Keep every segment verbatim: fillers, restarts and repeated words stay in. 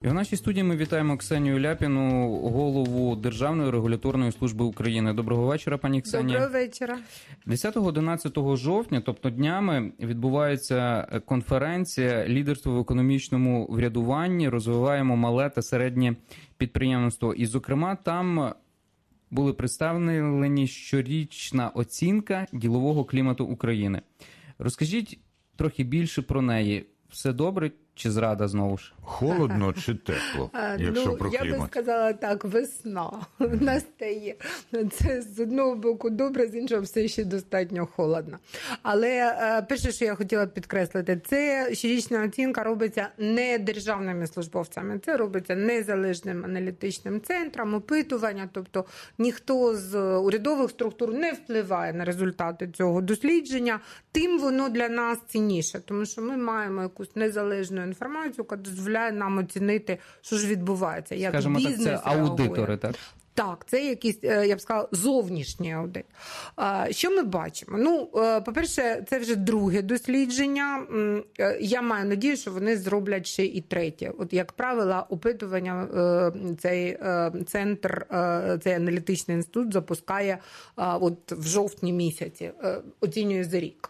І в нашій студії ми вітаємо Ксенію Ляпіну, голову Державної регуляторної служби України. Доброго вечора, пані Ксенія. Доброго вечора. десятого-одинадцятого жовтня, тобто днями, відбувається конференція «Лідерство в економічному врядуванні. Розвиваємо мале та середнє підприємництво». І, зокрема, там були представлені щорічна оцінка ділового клімату України. Розкажіть трохи більше про неї. Все добре чи зрада знову ж? Холодно чи тепло, якщо ну, про клімат? Я би сказала так, весна настає. Це з одного боку добре, з іншого все ще достатньо холодно. Але перше, що я хотіла підкреслити, це щорічна оцінка робиться не державними службовцями, це робиться незалежним аналітичним центром, опитування, тобто ніхто з урядових структур не впливає на результати цього дослідження, тим воно для нас цінніше, тому що ми маємо якусь незалежну інформацію, яка дозволяє нам оцінити, що ж відбувається, як Скажімо бізнес так, це аудитори, реагує. так? Так, це якийсь, я б сказала, зовнішній аудит. Що ми бачимо? Ну, по-перше, це вже друге дослідження. Я маю надію, що вони зроблять ще і третє. От, як правило, опитування цей центр, цей аналітичний інститут запускає от в жовтні місяці, оцінює за рік.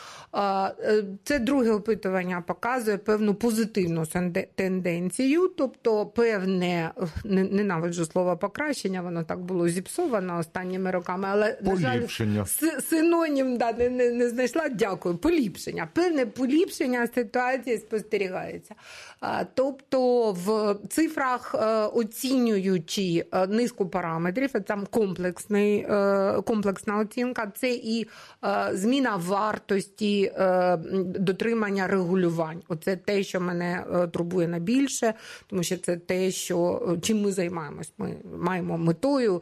Це друге опитування показує певну позитивну тенденцію, тобто певне, ненавиджу слово покращення, воно так було зіпсовано останніми роками, але, на жаль, синонім да, не, не, не знайшла, дякую, поліпшення. Певне поліпшення ситуації спостерігається. Тобто в цифрах, оцінюючи низку параметрів, там комплексний, комплексна оцінка, це і зміна вартості, дотримання регулювань. Оце те, що мене турбує найбільше, тому що це те, що, чим ми займаємось. Ми маємо метою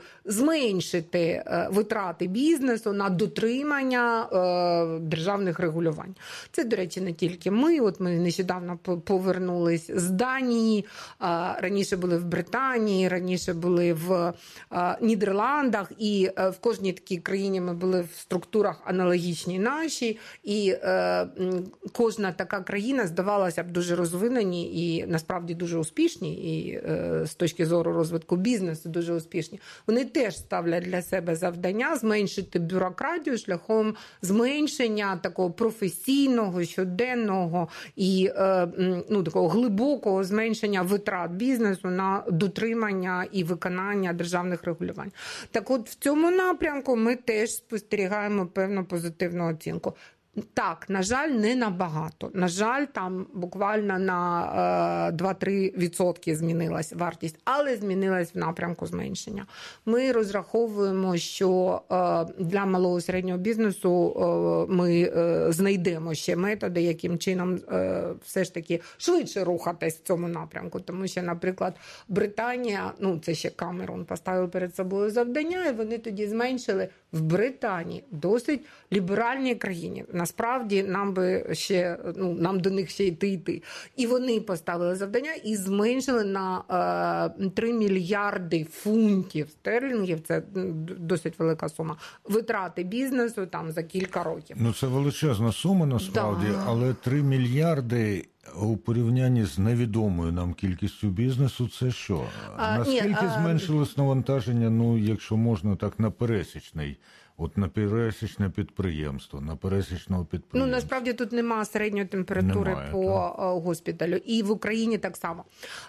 зменшити витрати бізнесу на дотримання державних регулювань. Це, до речі, не тільки ми. От ми нещодавно повернулись з Данії, раніше були в Британії, раніше були в Нідерландах, і в кожній такій країні ми були в структурах аналогічній нашій, і е, кожна така країна здавалася б дуже розвинені і насправді дуже успішні, і е, з точки зору розвитку бізнесу дуже успішні. Вони теж ставлять для себе завдання зменшити бюрократію шляхом зменшення такого професійного, щоденного і е, ну, такого глибокого зменшення витрат бізнесу на дотримання і виконання державних регулювань. Так от в цьому напрямку ми теж спостерігаємо певну позитивну оцінку. Так, на жаль, не набагато. На жаль, там буквально на е, два-три відсотки змінилась вартість, але змінилась в напрямку зменшення. Ми розраховуємо, що е, для малого і середнього бізнесу е, ми е, знайдемо ще методи, яким чином е, все ж таки швидше рухатись в цьому напрямку. Тому що, наприклад, Британія, ну це ще Камерон поставив перед собою завдання, і вони тоді зменшили в Британії, досить ліберальній країні. Насправді нам би ще, ну, нам до них ще йти йти. І вони поставили завдання і зменшили на е, три мільярди фунтів стерлінгів, це досить велика сума, витрати бізнесу там за кілька років. Ну це величезна сума насправді, да. Але три мільярди у порівнянні з невідомою нам кількістю бізнесу, це що? А, Наскільки ні, а... зменшилось навантаження, ну, якщо можна так, на пересічний, от на пересічне підприємство, на пересічного підприємства? Ну, насправді тут немає середньої температури немає, по так. госпіталю. І в Україні так само.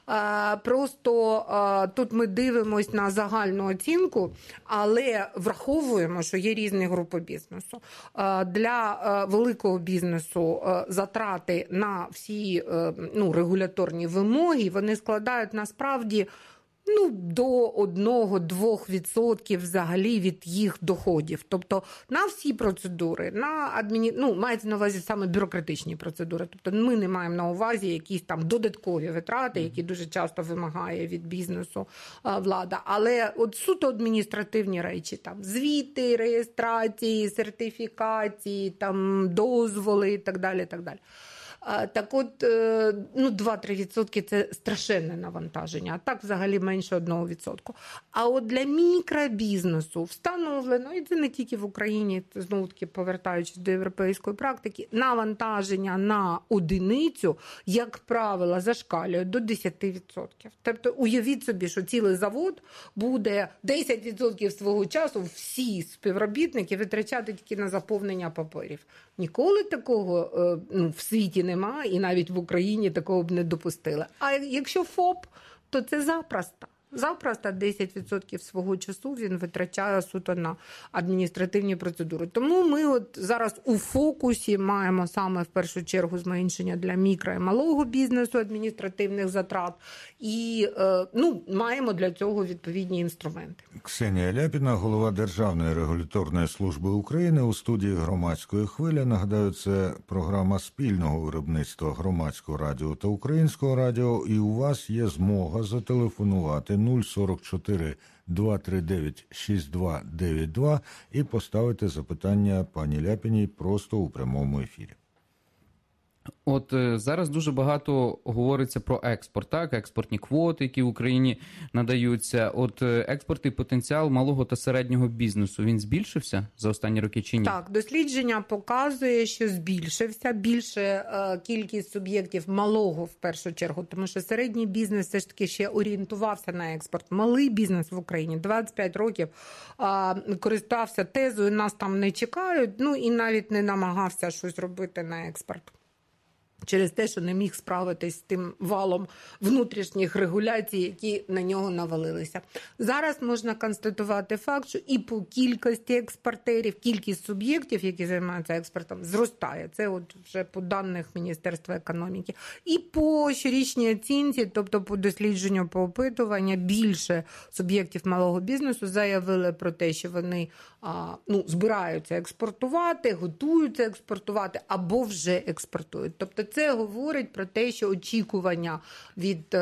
Просто тут ми дивимось на загальну оцінку, але враховуємо, що є різні групи бізнесу. Для великого бізнесу затрати на всі ну, регуляторні вимоги, вони складають насправді ну, до одного-двох відсотків взагалі від їх доходів. Тобто на всі процедури, на адміні... ну, мається на увазі саме бюрократичні процедури. Тобто ми не маємо на увазі якісь там додаткові витрати, які дуже часто вимагає від бізнесу влада. Але от суто адміністративні речі, там звіти, реєстрації, сертифікації, там дозволи і так далі, так далі. Так от, ну, два-три відсотки – це страшенне навантаження, а так взагалі менше одного відсотка. А от для мікробізнесу встановлено, і це не тільки в Україні, знову-таки повертаючись до європейської практики, навантаження на одиницю, як правило, зашкалює до десять відсотків. Тобто уявіть собі, що цілий завод буде десять відсотків свого часу всі співробітники витрачати тільки на заповнення паперів. Ніколи такого ну, в світі немає, і навіть в Україні такого б не допустили. А якщо ФОП, то це запросто. Запросто десять відсотків свого часу він витрачає суто на адміністративні процедури. Тому ми от зараз у фокусі маємо саме в першу чергу зменшення для мікро і малого бізнесу адміністративних затрат і ну, маємо для цього відповідні інструменти. Ксенія Ляпіна, голова Державної регуляторної служби України, у студії «Громадської хвилі». Нагадаю, це програма спільного виробництва Громадського радіо та Українського радіо, і у вас є змога зателефонувати нуль сорок чотири два три дев'ять шість два дев'ять два і поставити запитання пані Ляпіній просто у прямому ефірі. От е, зараз дуже багато говориться про експорт, так, експортні квоти, які в Україні надаються. От е, експортний потенціал малого та середнього бізнесу, він збільшився за останні роки чи ні? Так, дослідження показує, що збільшився. Більше е, кількість суб'єктів малого в першу чергу, тому що середній бізнес все ж таки ще орієнтувався на експорт. Малий бізнес в Україні двадцять п'ять років е, користався тезою «нас там не чекають», ну і навіть не намагався щось робити на експорт. Через те, що не міг справитись з тим валом внутрішніх регуляцій, які на нього навалилися. Зараз можна констатувати факт, що і по кількості експортерів, кількість суб'єктів, які займаються експортом, зростає. Це от вже по даних Міністерства економіки. І по щорічній оцінці, тобто по дослідженню, по опитуванню, більше суб'єктів малого бізнесу заявили про те, що вони а, ну, збираються експортувати, готуються експортувати або вже експортують. Тобто це говорить про те, що очікування від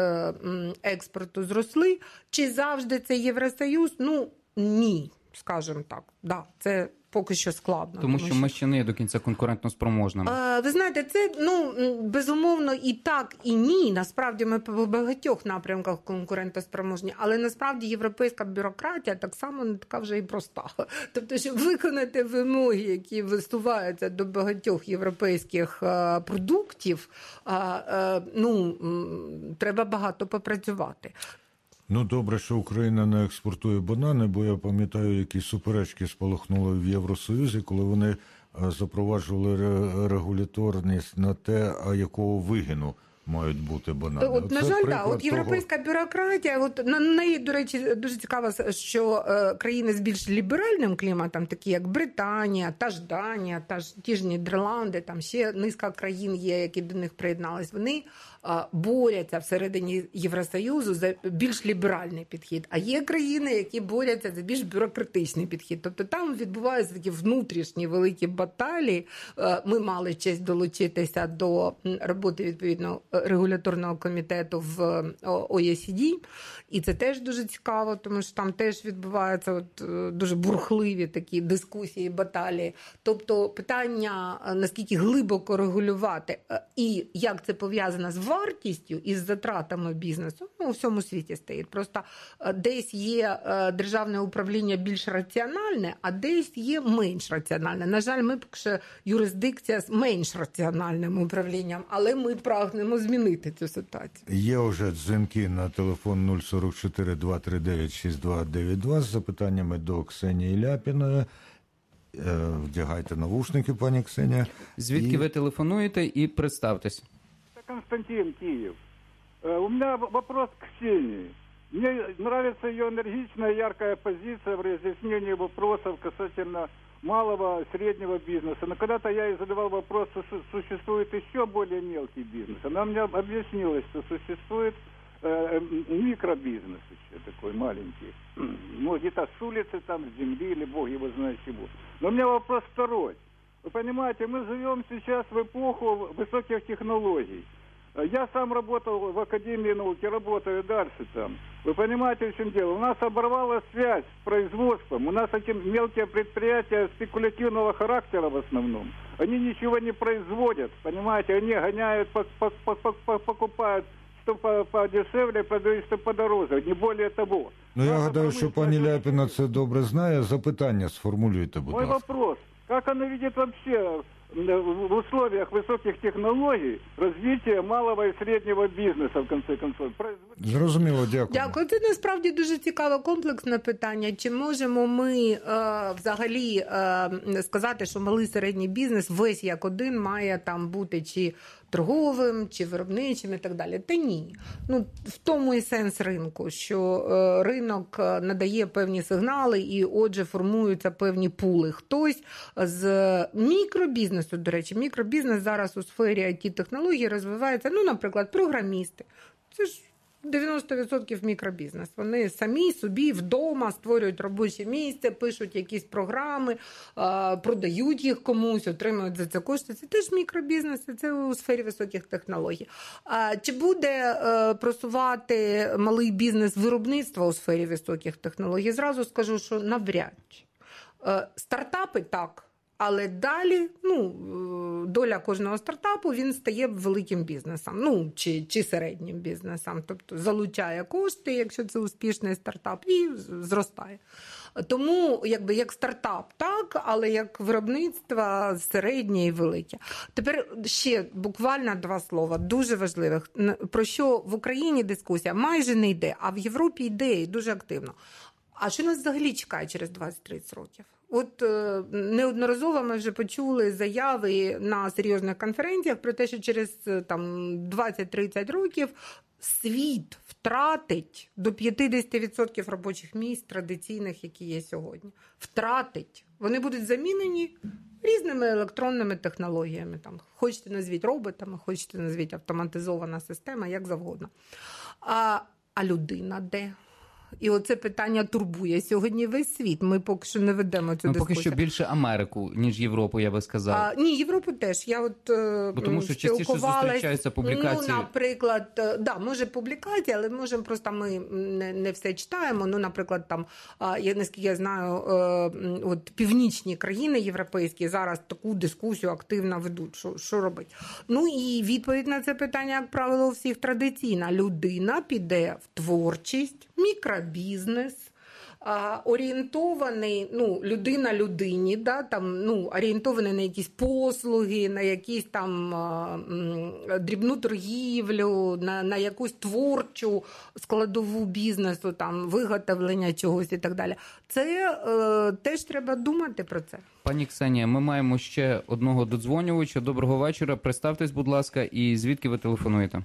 експорту зросли. Чи завжди це Євросоюз? Ну, ні, скажімо так. Да, це поки що складно. Тому, тому що ми ще не є до кінця конкурентно спроможними. А, ви знаєте, це, ну, безумовно, і так, і ні. Насправді ми по багатьох напрямках конкурентоспроможні, але насправді європейська бюрократія так само не така вже і проста. Тобто, щоб виконати вимоги, які висуваються до багатьох європейських а, продуктів, а, а, ну, треба багато попрацювати. Ну, добре, що Україна не експортує банани, бо я пам'ятаю, які суперечки спалахнули в Євросоюзі, коли вони запроваджували регуляторність на те, а якого вигину мають бути банани. От, от на жаль, да, от європейська того... бюрократія, от на неї, до речі, дуже цікаво, що е, країни з більш ліберальним кліматом, такі як Британія, та ж Данія, та ж ті ж Нідерланди, там ще низка країн є, які до них приєднались, вони е, борються всередині Євросоюзу за більш ліберальний підхід. А є країни, які борються за більш бюрократичний підхід. Тобто там відбуваються такі внутрішні великі баталії. Е, ми мали честь долучитися до роботи відповідно регуляторного комітету в О Е Сі Ді, і це теж дуже цікаво, тому що там теж відбуваються от дуже бурхливі такі дискусії, баталії. Тобто питання, наскільки глибоко регулювати і як це пов'язано з вартістю і з затратами бізнесу, ну, у всьому світі стоїть. Просто десь є державне управління більш раціональне, а десь є менш раціональне. На жаль, ми поки що юрисдикція з менш раціональним управлінням, але ми прагнемо змінити цю ситуацію. Є вже дзвінки на телефон нуль сорок чотири два три дев'ять шість два дев'ять два з запитаннями до Ксенії Ляпіної. Вдягайте навушники, пані Ксенія. Звідки і... ви телефонуєте і представтесь? Константин, Киев. У меня вопрос к Ксении. Мне нравится ее энергичная, яркая позиция в разъяснении вопросов касательно малого, среднего бизнеса. Но когда-то я ей задавал вопрос, что существует еще более мелкий бизнес. Она мне объяснила, что существует э, микробизнес еще такой маленький. Ну, где-то с улицы, там, с земли, или бог его знает чего. Но у меня вопрос второй. Вы понимаете, мы живем сейчас в эпоху высоких технологий. Я сам работал в Академии науки, работаю дальше там. Вы понимаете, в чем дело? У нас оборвалась связь с производством. У нас эти мелкие предприятия спекулятивного характера в основном. Они ничего не производят, понимаете? Они гоняют, покупают что подешевле, продают що подороже, не более того. Ну, я гадаю, що пані Ляпіна це добре знає. Запитання сформулюйте, будь ласка. Мой вопрос. Как она видит вообще в условиях высоких технологий развитие малого и среднего бизнеса, в конце концов? Зрозуміло, дякую. Дякую. Це насправді дуже цікаве комплексне питання. Чи можемо ми е, взагалі е, сказати, що малий і середній бізнес весь як один має там бути чи торговим, чи виробничим і так далі? Та ні. Ну, в тому і сенс ринку, що е, ринок надає певні сигнали і, отже, формуються певні пули. Хтось з мікробізнесу, до речі, мікробізнес зараз у сфері ай ті-технологій розвивається, ну, наприклад, програмісти. Це ж дев'яносто відсотків мікробізнес. Вони самі собі вдома створюють робоче місце, пишуть якісь програми, продають їх комусь, отримують за це кошти. Це теж мікробізнес, це у сфері високих технологій. Чи буде просувати малий бізнес виробництва у сфері високих технологій? Зразу скажу, що навряд чи. Стартапи – так. Але далі, ну, доля кожного стартапу, він стає великим бізнесом, ну, чи, чи середнім бізнесом. Тобто залучає кошти, якщо це успішний стартап, і зростає. Тому, якби, як стартап, так, але як виробництво середнє і велике. Тепер ще буквально два слова, дуже важливих, про що в Україні дискусія майже не йде, а в Європі йде і дуже активно. А що нас взагалі чекає через двадцять-тридцять років? От е, неодноразово ми вже почули заяви на серйозних конференціях про те, що через там двадцять-тридцять років світ втратить до п'ятдесят відсотків робочих місць традиційних, які є сьогодні. Втратить. Вони будуть замінені різними електронними технологіями. Там, хочете назвіть роботами, хочете назвіть автоматизована система, як завгодно. А, а людина де? І оце питання турбує сьогодні весь світ. Ми поки що не ведемо цю ну, дискусію. Поки що більше Америку, ніж Європу, я би сказав. А, ні, Європу теж. Я от Бо тому що частіше зустрічаються публікації. Ну, наприклад, да, може публікації, але можемо просто ми не, не все читаємо. Ну, наприклад, там, я, наскільки я знаю, от північні країни європейські зараз таку дискусію активно ведуть. Що, що робити? Ну, і відповідь на це питання, як правило, у всіх традиційна. Людина піде в творчість, мікробізнес, орієнтований, ну, людина людині, да, там, ну, орієнтований на якісь послуги, на якісь там дрібну торгівлю, на, на якусь творчу складову бізнесу, там, виготовлення чогось і так далі. Це е, теж треба думати про це. Пані Ксенія, ми маємо ще одного додзвонювача. Доброго вечора. Представтесь, будь ласка, і звідки ви телефонуєте?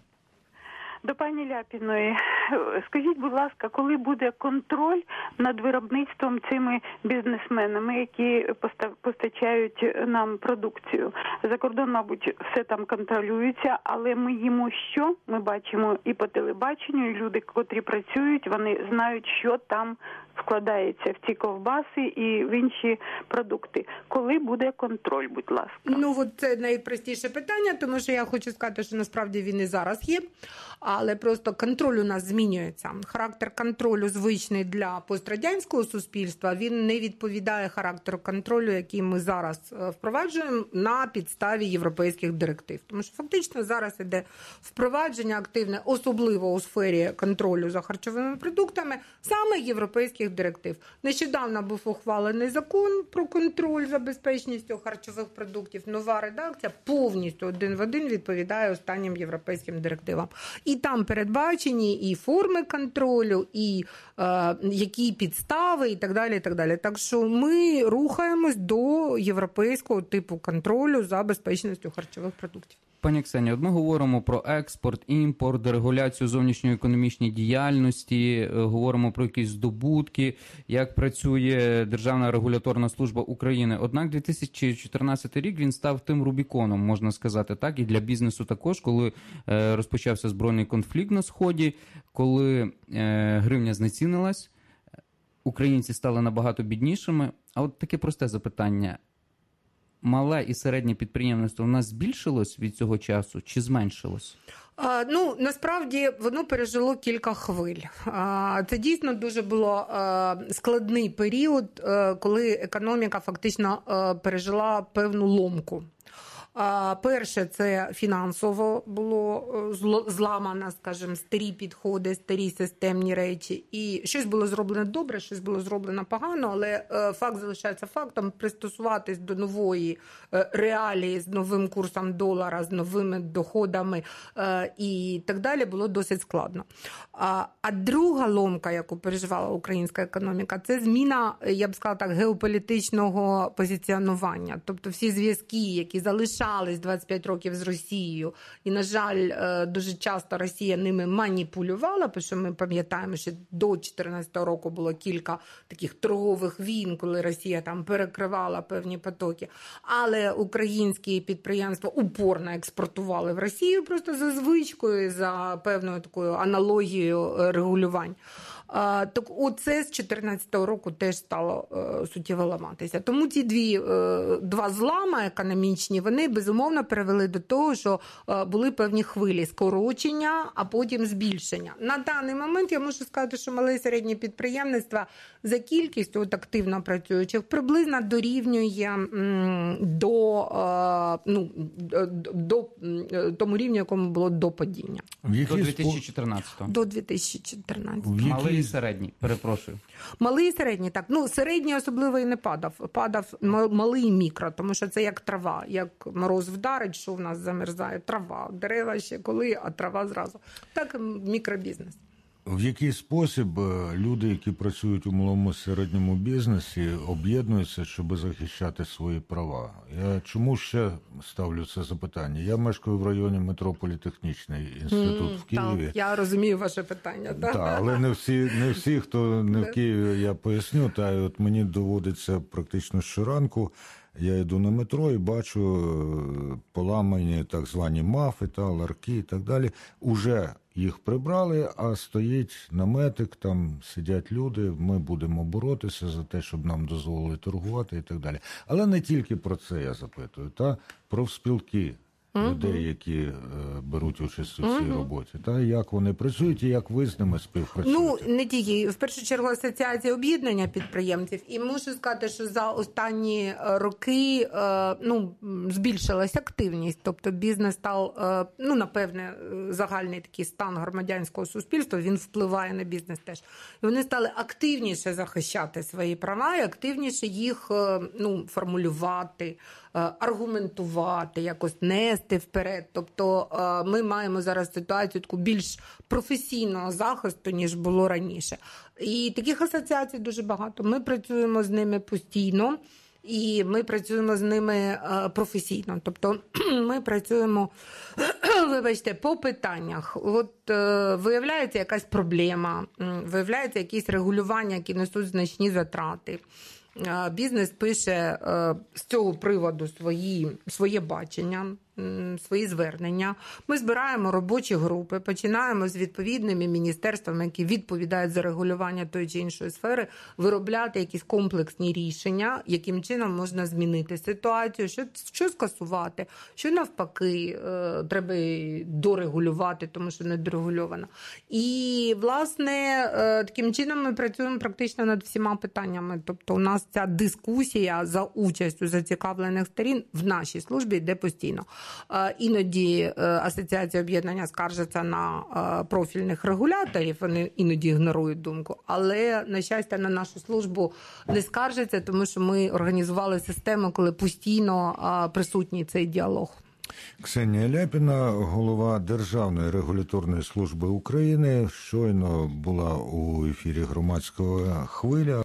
До пані Ляпіної, скажіть, будь ласка, коли буде контроль над виробництвом цими бізнесменами, які постачають нам продукцію? За кордон, мабуть, все там контролюється, але ми їмо що? Ми бачимо і по телебаченню, і люди, котрі працюють, вони знають, що там вкладається в ці ковбаси і в інші продукти. Коли буде контроль, будь ласка? Ну, от це найпростіше питання, тому що я хочу сказати, що насправді він і зараз є, але просто контроль у нас змінюється. Характер контролю звичний для пострадянського суспільства, він не відповідає характеру контролю, який ми зараз впроваджуємо на підставі європейських директив. Тому що фактично зараз іде впровадження активне, особливо у сфері контролю за харчовими продуктами, саме європейських директив. Нещодавно був ухвалений закон про контроль за безпечністю харчових продуктів. Нова редакція повністю один в один відповідає останнім європейським директивам. І там передбачені і форми контролю, і е, які підстави, і так далі, і так далі. Так що ми рухаємось до європейського типу контролю за безпечністю харчових продуктів. Пані Ксенія, от ми говоримо про експорт, імпорт, регуляцію зовнішньої економічної діяльності, говоримо про якісь здобутки, як працює Державна регуляторна служба України. Однак дві тисячі чотирнадцятий рік він став тим Рубіконом, можна сказати так, і для бізнесу також, коли е, розпочався збройний конфлікт на Сході, коли е, гривня знецінилась, українці стали набагато біднішими. А от таке просте запитання. мале і середнє підприємництво у нас збільшилось від цього часу чи зменшилось? А, ну, насправді, воно пережило кілька хвиль. А, це дійсно дуже було а, складний період, а, коли економіка фактично а, пережила певну ломку. А, перше, це фінансово було зламано, скажімо, старі підходи, старі системні речі. І щось було зроблено добре, щось було зроблено погано, але факт залишається фактом. Пристосуватись до нової реалії з новим курсом долара, з новими доходами і так далі було досить складно. А, а друга ломка, яку переживала українська економіка, це зміна, я б сказала так, геополітичного позиціонування. Тобто всі зв'язки, які залишаються двадцять п'ять років з Росією, і, на жаль, дуже часто Росія ними маніпулювала, тому що ми пам'ятаємо, що до дві тисячі чотирнадцятого року було кілька таких торгових війн, коли Росія там перекривала певні потоки, але українські підприємства упорно експортували в Росію просто за звичкою, за певною такою аналогією регулювань. Так оце з дві тисячі чотирнадцятого року теж стало е, суттєво ламатися. Тому ці дві, е, два злами економічні, вони безумовно привели до того, що е, були певні хвилі скорочення, а потім збільшення. На даний момент я можу сказати, що мале і середнє підприємництво за кількістю от, активно працюючих приблизно дорівнює м, до, е, ну, до, до тому рівню, якому було до падіння. До дві тисячі чотирнадцятого. До дві тисячі чотирнадцятого. Малий і середній, перепрошую. Малий і середній, так. Ну, середній особливо і не падав. Падав малий і мікро, тому що це як трава. Як мороз вдарить, що в нас замерзає? Трава. Дерева ще коли, а трава зразу. Так мікробізнес. В який спосіб люди, які працюють у малому і середньому бізнесі, об'єднуються, щоб захищати свої права? Я чому ще ставлю це запитання? Я мешкаю в районі метро Політехнічний інститут mm, в Києві. Так, я розумію ваше питання. Так, та, але не всі, не всі, хто не в Києві, я поясню. Та, от мені доводиться практично щоранку. Я йду на метро і бачу поламані так звані мафи, та, ларки і так далі. Уже їх прибрали, а стоїть наметик, там сидять люди, ми будемо боротися за те, щоб нам дозволили торгувати і так далі. Але не тільки про це я запитую, та профспілки людей, які е, беруть участь у цій uh-huh. роботі, та як вони працюють і як ви з ними співпрацюєте? Ну, не тільки. В першу чергу Асоціація об'єднання підприємців. І можу сказати, що за останні роки е, ну, збільшилась активність. Тобто бізнес став, е, ну, напевне, загальний такий стан громадянського суспільства, він впливає на бізнес теж. І вони стали активніше захищати свої права і активніше їх е, ну, формулювати, аргументувати, якось нести вперед. Тобто ми маємо зараз ситуацію таку більш професійного захисту, ніж було раніше. І таких асоціацій дуже багато. Ми працюємо з ними постійно, і ми працюємо з ними професійно. Тобто ми працюємо, вибачте, по питаннях. От виявляється якась проблема, виявляється якісь регулювання, які несуть значні затрати. Бізнес пише з цього приводу свої, своє бачення, свої звернення. Ми збираємо робочі групи, починаємо з відповідними міністерствами, які відповідають за регулювання тої чи іншої сфери, виробляти якісь комплексні рішення, яким чином можна змінити ситуацію, що, що скасувати, що навпаки треба дорегулювати, тому що не дорегульовано. І, власне, таким чином ми працюємо практично над всіма питаннями. Тобто у нас ця дискусія за участю зацікавлених сторін в нашій службі йде постійно. Іноді Асоціація об'єднання скаржиться на профільних регуляторів, вони іноді ігнорують думку, але, на щастя, на нашу службу не скаржаться, тому що ми організували систему, коли постійно присутній цей діалог. Ксенія Ляпіна, голова Державної регуляторної служби України, щойно була у ефірі «Громадського хвиля».